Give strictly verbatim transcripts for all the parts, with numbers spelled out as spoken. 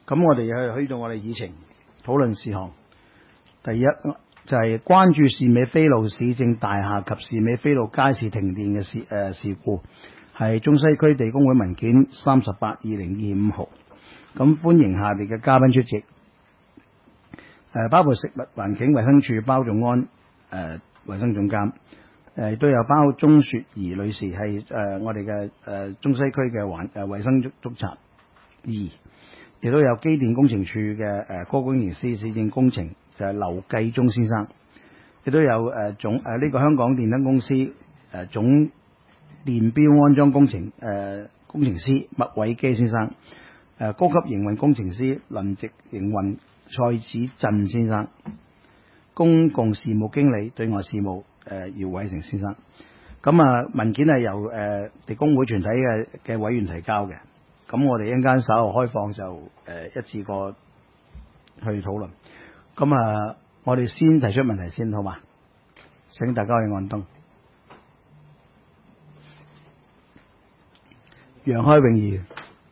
咁我哋又去到我哋議程討論事項。第一就係、是、關注士美菲路市政大廈及士美菲路街市停電嘅事誒、呃、事故，係中西區地工會文件三十八二零二五號。咁歡迎下列嘅嘉賓出席，誒、呃、包括食物環境衛生署包仲安誒、呃、衛生總監。誒都有包鍾雪兒女士係誒、呃、我哋嘅誒中西區嘅環誒衛生督察二，亦都有機電工程處嘅誒高工程師市政工程就係、是、劉繼忠先生，亦都有誒、呃、總誒呢、呃這個香港電燈公司誒、呃、總電錶安裝工程誒、呃、工程師麥偉基先生，誒、呃、高級營運工程師輪值營運蔡子振先生，公共事務經理對外事務。誒、呃、姚偉成先生，咁啊文件係由誒地工會全體嘅嘅委員提交嘅，咁我哋一陣間稍後開放就誒、呃、一次過去討論。咁啊，我哋先提出問題先，好嘛？請大家去按燈。楊開永議員，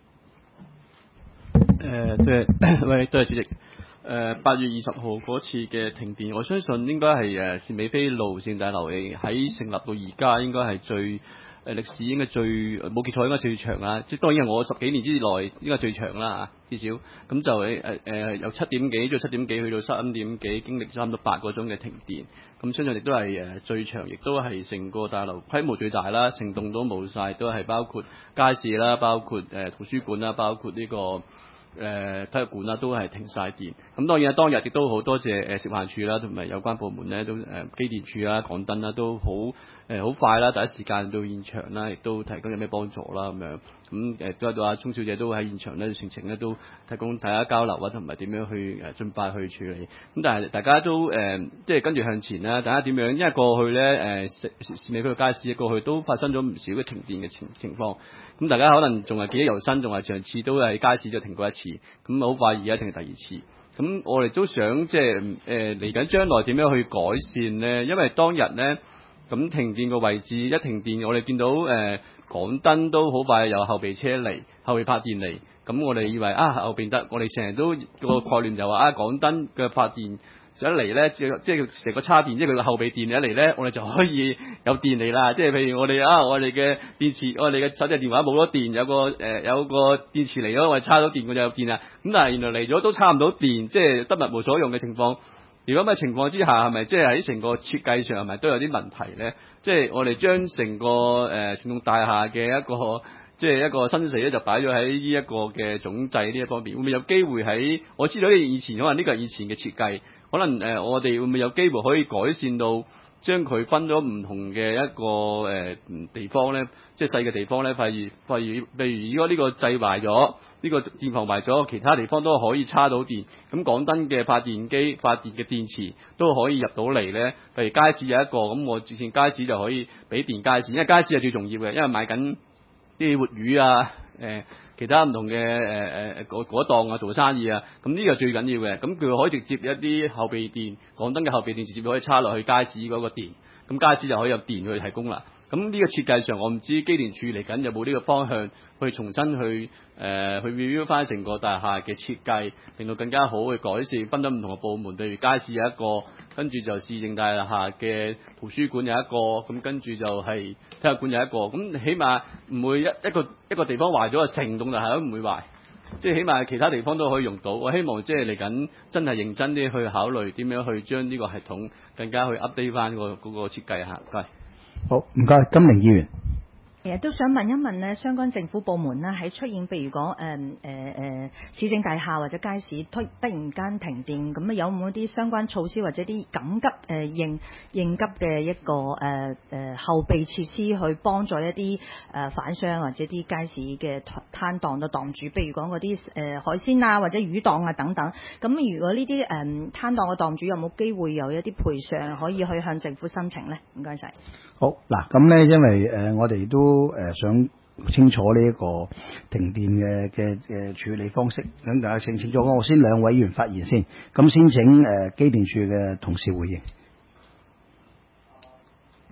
誒，對，喂，多謝主席。誒八、呃、月二十號嗰次嘅停電，我相信應該係誒士美菲路善大樓喺成立到而家應該係最誒、呃、歷史應該最冇記錯應該最長啦。即係當然係我十幾年之內應該最長啦嚇，至少咁就誒誒誒由七點幾到七點幾去到三點幾，經歷差唔多八個鐘嘅停電。咁相信亦都係誒最長，亦都係成個大樓規模最大啦，成棟都冇晒，都係包括街市啦，包括誒、呃、圖書館啦，包括呢、這個。誒、呃、體育館啦，都係停晒電。咁當然當日亦都好多謝誒食環署啦，同埋有關部門咧，都誒、呃、機電署啦、港燈啦，都好誒好快啦，第一時間到現場啦，亦都提供有咩幫助啦咁樣。咁誒都喺度阿鍾小姐都喺現場咧，情情咧都提供大家交流啊，同埋點樣去誒盡快去處理。咁但係大家都誒、呃、即係跟住向前啦，大家點樣？因為過去咧誒士士美菲路街市過去都發生咗唔少嘅停電嘅情情況。咁大家可能仲係記憶猶新，仲係上次都係街市就停過一次。咁好快而家停係第二次。咁我哋都想即係誒嚟緊將來點樣去改善呢？因為當日呢，咁停電個位置一停電，我哋見到誒、呃、港燈都好快有後備車嚟，後備發電嚟。咁我哋以為啊後邊得，我哋成日都個概念就話啊港燈嘅發電。一嚟咧，即係成個叉電，即係佢個後備電一嚟咧，我哋就可以有電嚟啦。即係譬如我哋啊，我哋嘅電池，我哋嘅手提電話冇咗電，有個誒、呃、有個電池嚟咗，我哋叉到電，我就有電啦。咁但係原來嚟咗都叉唔到電，即係得物無所用嘅情況。如果咁嘅情況之下，係咪即係喺成個設計上係咪都有啲問題咧？即係我哋將成個誒成棟大廈嘅一個即係一個生死咧，就擺咗喺呢一個嘅總掣呢一方面，會唔會有機會喺我知道以前可能呢個係以前嘅設計。可能誒、呃，我哋會唔會有機會可以改善到將佢分咗唔同嘅一個誒、呃、地方咧？即係細嘅地方咧，譬如譬如譬如如果呢個掣壞咗，呢、呢個電房壞咗，其他地方都可以叉到電。咁港燈嘅發電機、發電嘅電池都可以入到嚟咧。譬如街市有一個，咁我之前街市就可以俾電街市，因為街市係最重要嘅，因為買緊啲活魚啊，誒、呃。其他唔同嘅誒誒嗰嗰檔啊做生意啊，咁呢個最緊要嘅，咁佢可以直接一啲後備電，港燈嘅後備電直接可以插落去街市嗰個電，咁街市就可以有電去提供啦。咁呢個設計上，我唔知機電處嚟緊有冇呢個方向去重新去誒、呃、去 review 翻成個大廈嘅設計，令到更加好去改善，分咗唔同嘅部門，譬如街市有一個，跟住就市政大廈嘅圖書館有一個，咁跟住就係體育館有一個，咁起碼唔會一一個一個地方壞咗，成棟大廈都唔會壞，即係起碼其他地方都可以用到。我希望即係嚟緊真係認真啲去考慮點樣去將呢個系統更加去 update 翻個嗰個設計嚇。係。 好，唔該，金玲議員。 其實都想問一問咧，相關政府部門咧喺出現譬如講誒誒誒市政大廈或者街市突突然間停電，咁啊有冇啲相關措施或者啲緊急誒、呃、應應急嘅一個誒誒、呃呃、後備設施去幫助一啲誒、呃、販商或者啲街市嘅攤檔都檔主，譬如講嗰啲誒海鮮啊或者魚檔啊等等。咁如果呢啲誒攤檔嘅檔主有冇機會有一啲賠償可以去向政府申請咧？唔該晒。 好嗱，咁咧，因為誒、呃、我哋都誒、呃、想清楚呢一個停電嘅嘅嘅處理方式，咁大家請清楚。我先兩位議員發言先，咁先請誒、呃、機電處嘅同事回應。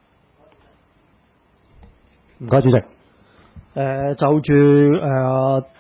唔該，主席。誒、呃、就住誒、呃、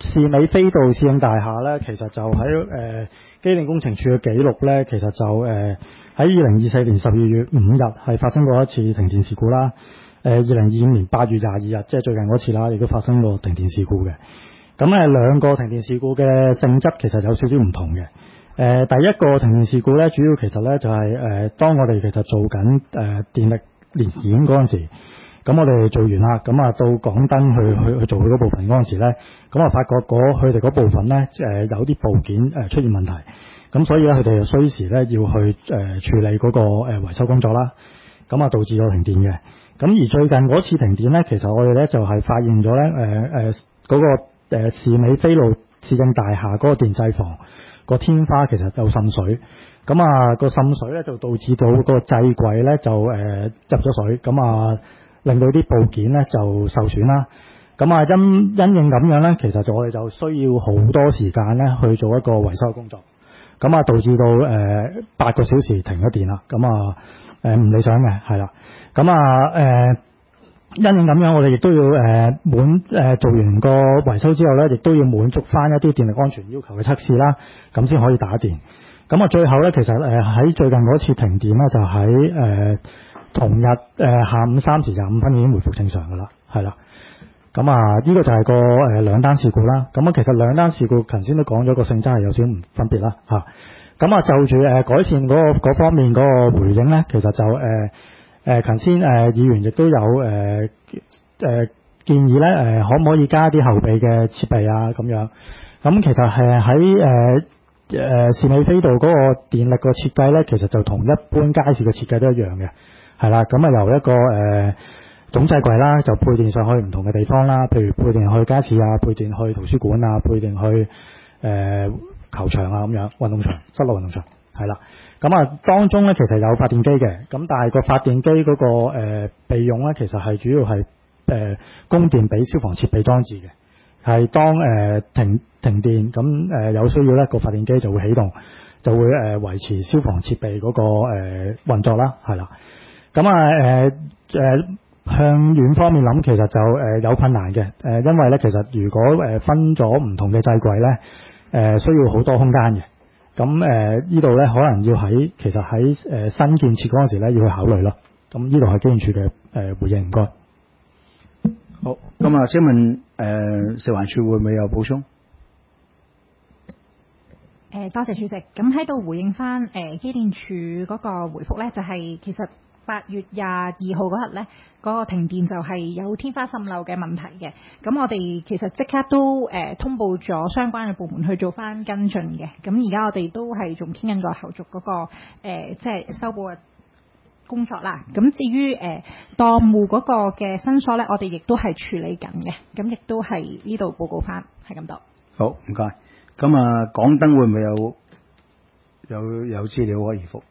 士美菲道市政大廈咧，其實就喺誒、呃、機電工程署嘅記錄咧，其實就誒喺二零二四年十二月五日係發生過一次停電事故啦。誒二零二五年八月廿二日，即係最近嗰次啦，亦都發生過停電事故嘅。咁誒兩個停電事故嘅性質其實有少少唔同嘅。誒、呃、第一個停電事故咧，主要其實咧就係、是、誒、呃、當我哋其實做緊誒、呃、電力年檢嗰陣時。咁我哋做完啦，咁啊到港燈去去去做佢嗰部分嗰陣時咧，咁啊發覺嗰佢哋嗰部分咧，誒、呃、有啲部件誒出現問題，咁所以咧佢哋就需時咧要去誒、呃、處理嗰個誒維修工作啦，咁啊導致咗停電嘅。咁而最近嗰次停電咧，其實我哋咧就係、是、發現咗咧，誒誒嗰個誒士美菲路市政大廈嗰個電制房個天花其實有滲水，咁啊個滲水咧就導致到個制櫃咧就誒、呃、入咗水，咁啊。令到啲部件咧就受損啦，咁啊因因應咁樣咧，其實就我哋就需要好多時間咧去做一個維修工作，咁啊導致到誒八、呃、個小時停咗電啦，咁啊誒唔理想嘅係啦，咁啊誒因應咁樣，我哋亦都要誒、呃、滿誒、呃、做完個維修之後咧，亦都要滿足翻一啲電力安全要求嘅測試啦，咁先可以打電。咁啊最後咧，其實誒喺、呃、最近嗰次停電咧，就喺誒。呃同日誒、呃、下午三時廿五分已經回復正常㗎啦，係啦。咁啊，呢、這個就係個誒、呃、兩單事故啦。咁啊，其實兩單事故頭先都講咗個性質係有少少唔分別啦，嚇。咁啊，就住誒、呃、改善嗰、那個方面嗰個回應咧，其實就誒誒頭先誒議員亦都有誒誒、呃呃、建議咧，誒、呃、可唔可以加啲後備嘅設備啊咁樣。咁其實係喺誒誒士美菲道嗰個電力個設計咧，其實就同一般街市嘅設計都一樣嘅。係啦，咁啊由一個誒、呃、總掣櫃啦，就配電上去唔同嘅地方啦，譬如配電去街市啊，配電去圖書館啊，配電去誒、呃、球場啊咁樣，運動場、室內運動場，係啦。咁啊當中咧其實有發電機嘅，咁但係個發電機嗰、那個誒、呃、備用咧，其實係主要係誒、呃、供電俾消防設備裝置嘅，係當誒、呃、停停電咁誒、呃、有需要咧，個發電機就會啟動，就會誒、呃、維持消防設備嗰、那個誒、呃、運作啦，係啦。咁啊誒誒向遠方面諗，其實就誒、呃、有困難嘅誒、呃，因為咧其實如果誒分咗唔同嘅掣櫃咧，誒、呃、需要好多空間嘅。咁誒呢度咧可能要喺其實喺誒、呃、新建設嗰陣時咧要去考慮咯。咁呢度係機電署嘅誒回應，唔該。 好，咁啊，請問誒食環署會唔會有補充？ 誒、呃、多謝主席。咁喺度回應翻誒機電署嗰個回覆咧，就係、是、其實。八月廿二號嗰日呢，嗰、那個停電就係有天花滲漏嘅問題嘅。咁我哋其實即刻都誒、呃、通報咗相關嘅部門去做翻跟進嘅。咁而家我哋都係仲傾緊個後續嗰、那個、呃、即係修補嘅工作啦。咁至於誒檔戶嗰個嘅申訴呢，我哋亦都係處理緊嘅。咁亦都係呢度報告翻，係咁多。好， 唔該。咁啊，港燈會唔會有有有資料可以覆？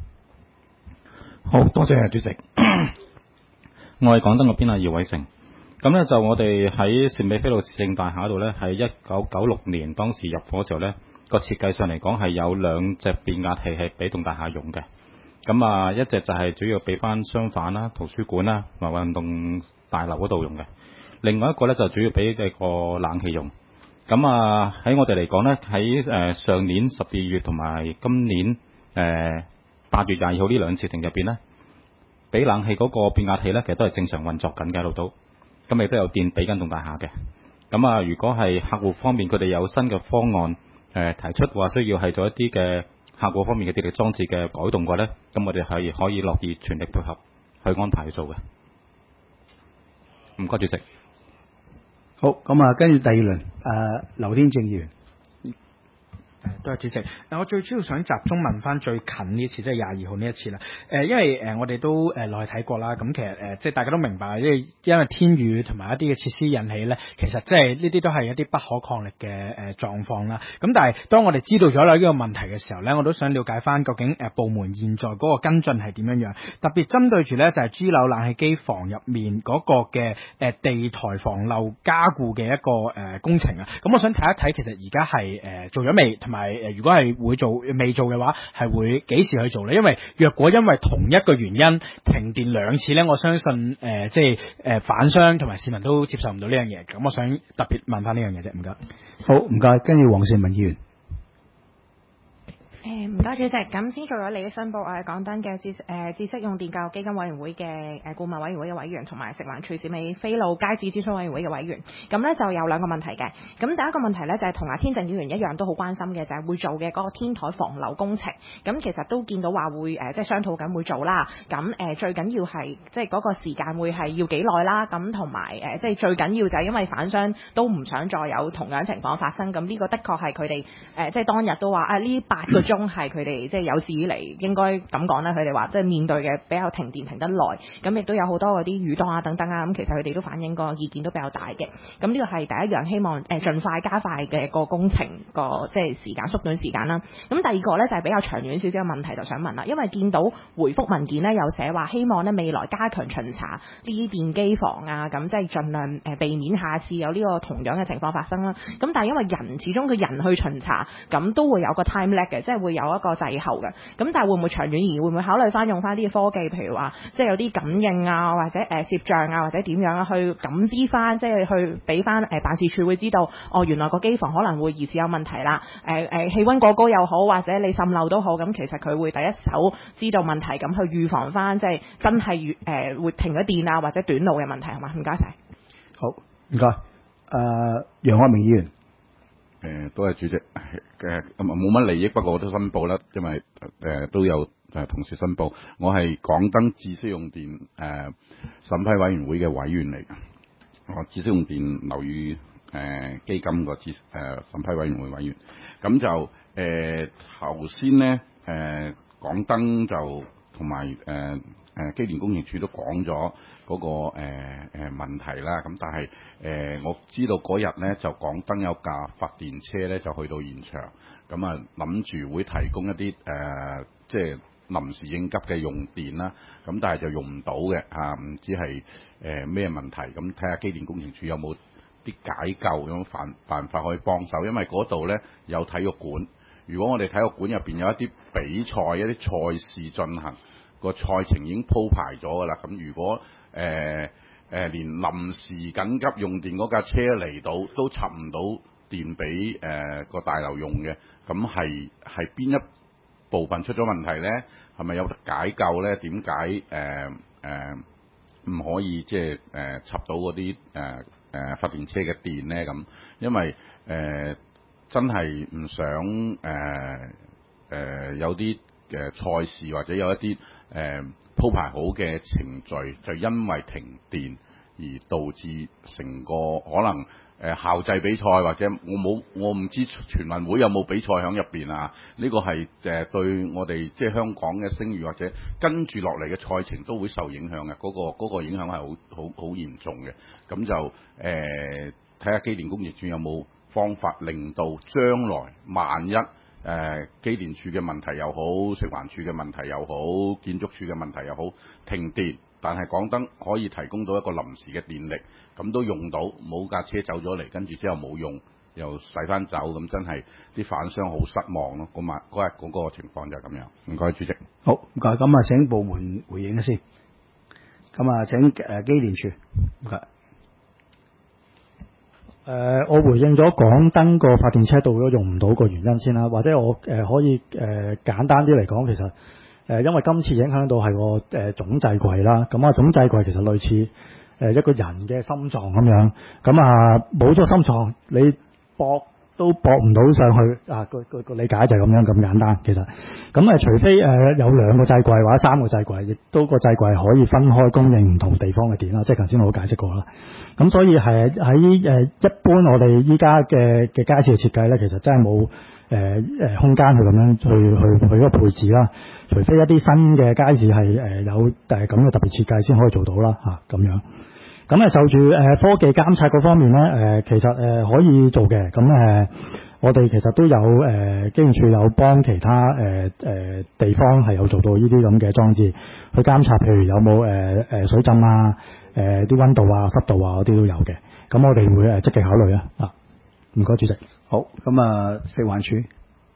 好多謝主席，我係港燈嗰邊啊，姚偉成。咁咧就我哋喺士美菲路市政大廈度咧，喺一九九六年當時入伙嘅時候咧，個設計上嚟講係有兩隻變壓器係俾棟大廈用嘅。咁啊，一隻就係主要俾翻商販啦、圖書館啦同埋運動大樓嗰度用嘅。另外一個咧就主要俾呢個冷氣用。咁啊喺我哋嚟講咧，喺誒上年十二月同埋今年誒。呃八月廿二號呢兩次停入邊呢，俾冷氣嗰個變壓器呢，其實都係正常運作緊嘅，一路都咁亦都有電俾緊棟大廈嘅。咁啊，如果係客戶方面佢哋有新嘅方案誒、呃、提出話需要係做一啲嘅客戶方面嘅電力裝置嘅改動嘅話呢，咁我哋係可以樂意全力配合去安排去做嘅。唔該，主席。 好，咁啊，跟住第二輪誒、呃，劉天正議員。 誒，多謝主席。嗱，我最主要想集中問翻最近呢次，即係廿二號呢一次啦。誒，因為誒我哋都誒落去睇過啦。咁其實誒，即係大家都明白，因為因為天雨同埋一啲嘅設施引起咧，其實即係呢啲都係一啲不可抗力嘅誒狀況啦。咁但係當我哋知道咗啦呢個問題嘅時候咧，我都想了解翻究竟誒部門現在嗰個跟進係點樣樣。特別針對住咧就係 G 樓冷氣機房入面嗰個嘅誒地台防漏加固嘅一個誒工程啊。咁我想睇一睇，其實而家係誒做咗未？ 同埋誒如果係會做未做嘅話，係會幾時去做咧？因為若果因為同一個原因停電兩次咧，我相信誒、呃、即係誒反商同埋市民都接受唔到呢樣嘢。咁我想特別問翻呢樣嘢啫，唔該。 好，唔該，跟住黃善文議員。 誒唔該主席，咁先做咗利益申報，我係港燈嘅知誒知識用電教育基金委員會嘅誒顧問委員會嘅委員，同埋食環署市尾飛路街市諮詢委員會嘅委員。咁咧就有兩個問題嘅。咁第一個問題咧就係同阿天正議員一樣都好關心嘅，就係、是、會做嘅嗰個天台防漏工程。咁其實都見到話會誒即係商討緊會做啦。咁誒最緊要係即係嗰個時間會係要幾耐啦。咁同埋誒即係最緊要就係因為反商都唔想再有同樣情況發生。咁呢個的確係佢哋誒即係當日都話啊呢八個鐘係佢哋即係有史以嚟應該咁講啦，佢哋話即係面對嘅比較停電停得耐，咁亦都有好多嗰啲雨檔啊等等啊，咁其實佢哋都反映個意見都比較大嘅。咁呢個係第一樣，希望誒盡快加快嘅個工程個即係時間縮短時間啦。咁第二個咧就係比較長遠少少嘅問題，就想問啦，因為見到回覆文件咧有寫話希望咧未來加強巡查呢啲電機房啊，咁即係盡量誒避免下次有呢個同樣嘅情況發生啦。咁但係因為人始終佢人去巡查，咁都會有個 time lag 嘅，即係會有一個滯後嘅。咁但係會唔會長遠而會唔會考慮翻用翻啲科技，譬如話即係有啲感應啊，或者誒攝像啊，或者點樣啊，去感知翻，即係去俾翻誒辦事處會知道，哦原來個機房可能會疑似有問題啦。誒誒氣溫過高又好，或者你滲漏都好，咁其實佢會第一手知道問題，咁去預防翻即係真係誒會停咗電啊，或者短路嘅問題，係嘛？唔該晒。 好，唔該。誒、呃，楊愛明議員。 誒、呃，都係主席嘅，冇乜利益，不過我都申報啦，因為誒、呃、都有誒同事申報，我係港燈知識用電誒審批委員會嘅委員嚟嘅，我知識用電樓宇誒基金個知誒審批委員會委員，咁就誒頭先咧誒港燈就同埋誒誒機電工程署都講咗嗰個誒誒、呃、問題啦，咁但係誒、呃、我知道嗰日咧就港燈有架發電車咧就去到現場，咁啊諗住會提供一啲誒、呃、即係臨時應急嘅用電啦，咁但係就用唔到嘅嚇，唔知係誒咩問題，咁睇下機電工程署有冇啲解救有冇辦辦法可以幫手，因為嗰度咧有體育館，如果我哋體育館入邊有一啲比賽一啲賽事進行。個賽程已經鋪排咗㗎啦，咁如果誒誒、呃呃、連臨時緊急用電嗰架車嚟到都插唔到電俾誒個大樓用嘅，咁係係邊一部分出咗問題咧？係咪有得解救咧？點解誒誒唔可以即係誒插到嗰啲誒誒發電車嘅電咧？咁因為誒、呃、真係唔想誒誒、呃呃、有啲嘅賽事或者有一啲。誒、呃、鋪排好嘅程序，就因為停電而導致成個可能誒、呃、校際比賽或者我冇我唔知全運會有冇比賽喺入邊啊？呢、這個係誒、呃、對我哋即係香港嘅聲譽或者跟住落嚟嘅賽程都會受影響嘅，嗰、那個那個影響係好好好嚴重嘅。咁就誒睇下機電工程署有冇方法令到將來萬一。誒、呃、機電署嘅問題又好，食環署嘅問題又好，建築署嘅問題又好，停電，但係港燈可以提供到一個臨時嘅電力，咁都用到，冇架車走咗嚟，跟住之後冇用，又駛翻走，咁真係啲販商好失望咯。嗰晚嗰日嗰個情況就係咁樣。唔該，主席。 好，唔該，咁啊請部門回應先。咁啊請誒機電署。唔該。 誒、呃，我回應咗港燈個發電車到咗用唔到個原因先啦，或者我誒、呃、可以誒、呃、簡單啲嚟講，其實誒、呃、因為今次影響到係個誒總掣櫃啦，咁啊總掣櫃其實類似誒、呃、一個人嘅心臟咁樣，咁啊冇咗心臟你駁都駁唔到上去啊，個個個理解就係咁樣咁簡單，其實咁誒除非誒、呃、有兩個掣櫃或者三個掣櫃，亦都個掣櫃可以分開供應唔同地方嘅電啦，即係頭先我都解釋過啦。咁所以係喺誒一般我哋依家嘅嘅街市嘅設計咧，其實真係冇誒誒空間去咁樣去去去嗰個配置啦。除非一啲新嘅街市係誒有誒咁嘅特別設計先可以做到啦嚇咁樣。咁誒就住誒科技監察嗰方面咧，誒其實誒可以做嘅。咁誒我哋其實都有誒機電署有幫其他誒誒地方係有做到呢啲咁嘅裝置去監察，譬如有冇誒誒水浸啊。誒啲溫度啊、濕度啊嗰啲都有嘅，咁我哋會誒積極考慮啊。啊，唔該主席。 好，咁啊食環署。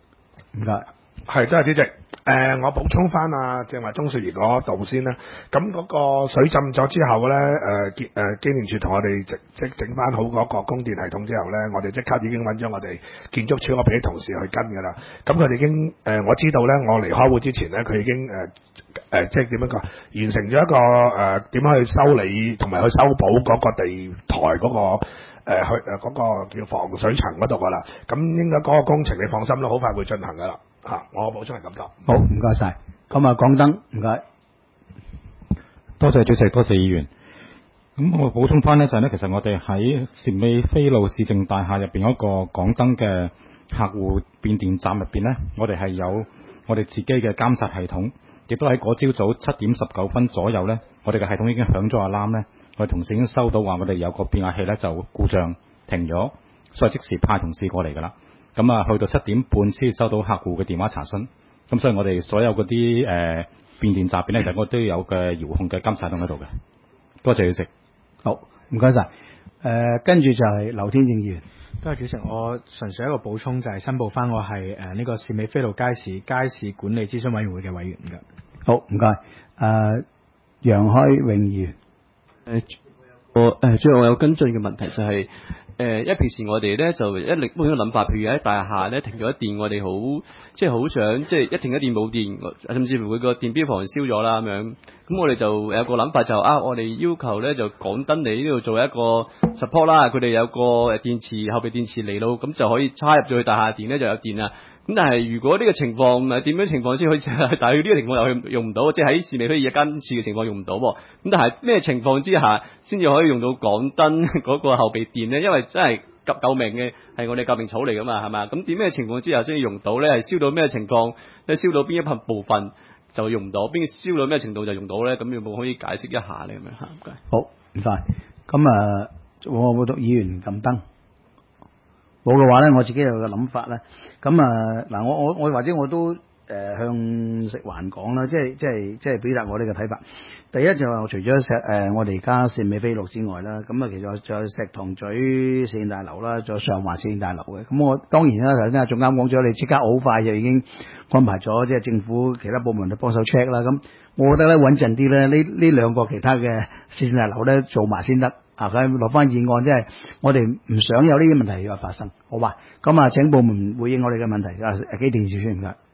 唔該。 係，多謝主席。誒、呃，我補充翻啊，正話鍾雪兒嗰度先啦。咁嗰個水浸咗之後咧，誒機誒機電署同我哋即即整翻好嗰個供電系統之後咧，我哋即刻已經揾咗我哋建築署嗰邊啲同事去跟㗎啦。咁佢哋已經誒、呃、我知道咧，我離開會之前咧，佢已經誒誒、呃、即係點樣講，完成咗一個誒點樣去修理同埋去修補嗰個地台嗰、嗰個。誒、呃、去誒嗰、呃那個叫防水層嗰度噶啦，咁應該嗰個工程你放心啦，好快會進行噶啦嚇。我補充係咁多。 好，唔該晒。咁啊，港燈唔該。 多謝主席，多謝議員。咁我補充翻呢，就係呢，其實我哋喺汕尾飛路市政大廈入邊嗰個港燈嘅客戶變電站入邊呢，我哋係有我哋自己嘅監察系統，亦都喺嗰朝早七點十九分左右呢，我哋嘅系統已經響咗alarm呢。我哋同事已經收到話，我哋有個變壓器咧就故障停咗，所以即時派同事過嚟㗎啦。咁啊，去到七點半先收到客戶嘅電話查詢。咁所以我哋所有嗰啲誒變電閘邊咧，就我都有嘅遙控嘅監察系統喺度嘅。多謝主席。 好，唔該晒。誒、呃，跟住就係劉天正議員。 多謝主席，我純粹一個補充就係申報翻，我係誒呢個汕尾飛路街市街市管理諮詢委員會嘅委員㗎。 好，唔該。誒、呃，楊開永議員。 誒，我誒，最後我有跟進嘅問題就係、是、誒，因為平時我哋咧就一力般嘅諗法，譬如喺大廈咧停咗一電，我哋好即係好想即係一停一電冇電，甚至乎會個電表房燒咗啦咁樣。咁我哋就有個諗法就啊，我哋要求咧就港燈嚟呢度做一個 support 啦，佢哋有個誒電池後備電池嚟到，咁就可以插入咗去大廈電咧就有電啦。咁但係如果呢個情況唔係點樣情況先可以？但係呢個情況又用用唔到，即係喺市尾飛一間次嘅情況用唔到。咁但係咩情況之下先至可以用到港燈嗰個後備電咧？因為真係急救命嘅係我哋救命草嚟噶嘛，係嘛？咁點咩情況之下先要用到咧？係燒到咩情況？即係燒到邊一部分就用唔到？邊燒到咩程度就用到咧？咁有冇可以解釋一下咧？咁樣嚇，唔該。 好，唔該。咁啊，我會讀議員撳燈。冇嘅話咧，我自己有個諗法咧。咁啊，嗱，我我我或者我都誒、呃、向食環講啦，即係即係即係表達我呢個睇法。第一就係除咗石誒、呃、我哋而家汕尾飛路之外啦，咁啊其實仲有石塘咀市政大樓啦，仲有上環市政大樓嘅。咁我當然啦，頭先阿總監講咗，你即刻好快就已經安排咗，即係政府其他部門去幫手 check 啦。咁我覺得咧穩陣啲咧，呢呢兩個其他嘅市政大樓咧做埋先得。啊！佢落翻議案，即係我哋唔想有呢啲問題要發生，好吧？咁啊，請部門回應我哋嘅問題。啊，機電署先唔該。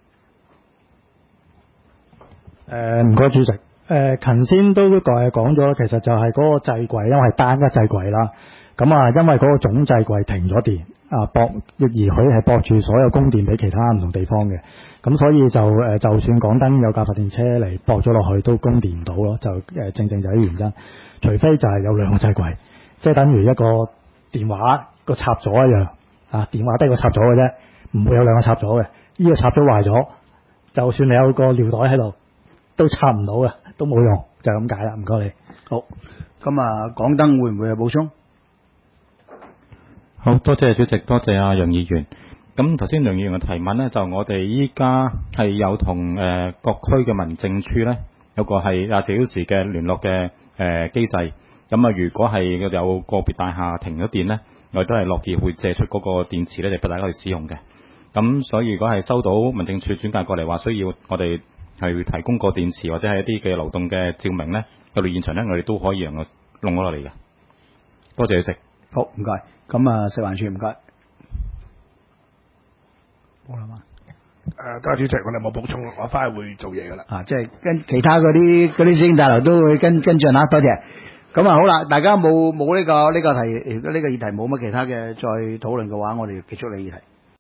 誒唔該主席。誒琴先都誒講咗，其實就係嗰個制櫃，因為係單一制櫃啦。咁啊，因為嗰個總制櫃停咗電，啊駁而佢係駁住所有供電俾其他唔同地方嘅，咁所以就誒就算港燈有架發電車嚟駁咗落去，都供電唔到咯。就誒正正就係原因。除非就係有兩個掣櫃，即係等於一個電話個插座一樣，啊電話得個插座嘅啫，唔會有兩個插座嘅。呢個插座壞咗，就算你有個尿袋喺度，都插唔到嘅，都冇用，就係咁解啦。唔該你。 好，咁啊，港燈會唔會有補充？ 好多謝主席，多謝阿楊議員。咁頭先楊議員嘅提問呢，就我哋依家係有同誒、呃、各區嘅民政處呢，有個係廿四小時嘅聯絡嘅。誒、呃、機制，咁啊，如果係有個別大廈停咗電呢，我哋都係樂意會借出嗰個電池咧，嚟俾大家去使用嘅。咁所以如果係收到民政處轉介過嚟話需要我哋係提供個電池或者係一啲嘅流動嘅照明呢，到嚟現場呢，我哋都可以讓我弄咗落嚟嘅。多謝主席。 好，唔該。咁啊，食環署唔該。冇啦嘛。 誒，多謝主席，我哋冇補充，我翻去會做嘢噶啦。 啊，即係跟其他嗰啲嗰啲市政大樓都會跟跟進啦。多謝。咁啊，好啦，大家冇冇呢個呢個題，如果呢個議題冇乜其他嘅再討論嘅話，我哋結束呢個議題。